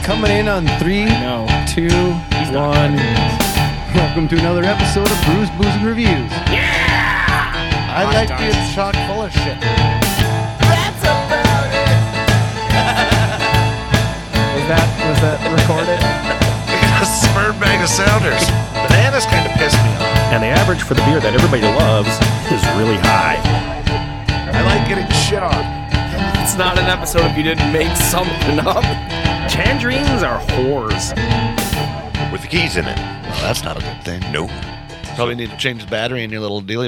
coming in on 3, No. 2, 1. Welcome to another episode of Brews, Booze, and Reviews. I like being chock full of shit. That's about it. Was that recorded? A smart bag of sounders. Bananas kind of pissed me off. And the average for the beer that everybody loves is really high. I like getting shit on. It's not an episode if you didn't make something up. Tangerines are whores. With the keys in it. Well, that's not a good thing. Nope. Probably need to change the battery in your little dealie